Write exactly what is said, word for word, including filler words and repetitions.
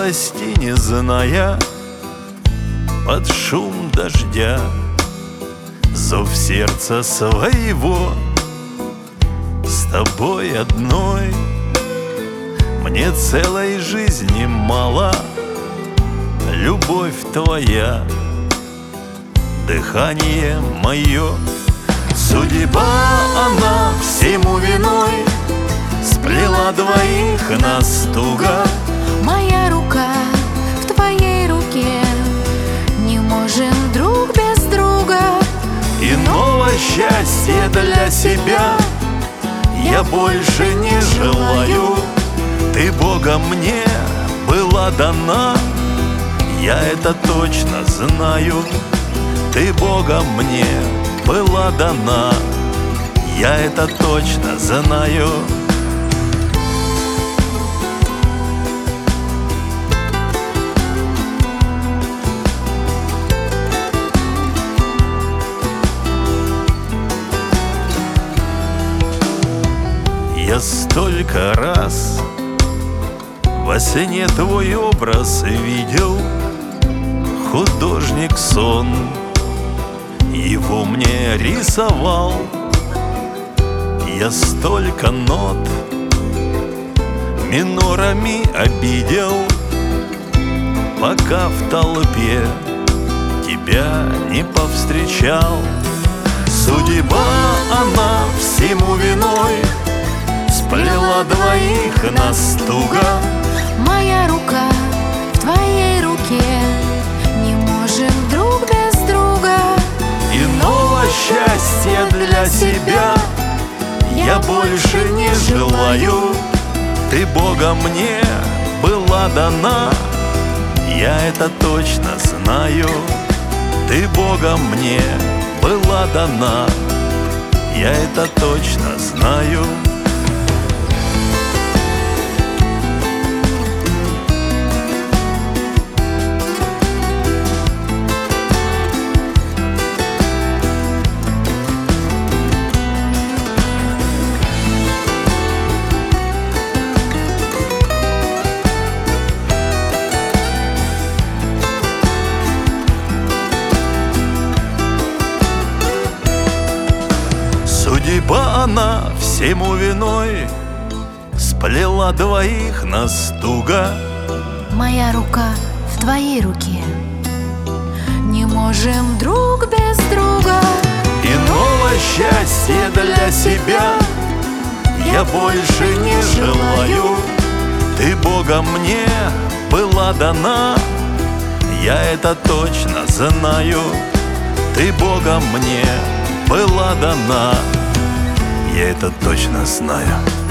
жалости не зная, под шум дождя, зов сердца своего, с тобой одной мне целой жизни мало. Любовь твоя, дыхание мое, судьба она всему виной, сплела двоих нас туго. Моя рука в твоей руке, не можем друг без друга. Иного счастья для себя я больше не желаю. Ты Богом мне была дана, я это точно знаю. Ты Богом мне была дана, я это точно знаю. Я столько раз во сне твой образ видел, художник сон его мне рисовал. Я столько нот минорами обидел, пока в толпе тебя не повстречал. Судьба она всему виной, сплела двоих нас туго. Моя рука в твоей руке, не можем друг без друга. Иного счастья для себя я больше не желаю. Ты Богом мне была дана, я это точно знаю. Ты Богом мне была дана, я это точно знаю. Судьба она всему виной, сплела двоих нас туго. Моя рука в твоей руке, не можем друг без друга. Иного счастья для себя я больше не желаю. Ты Богом мне была дана, я это точно знаю. Ты Богом мне была дана, я это точно знаю.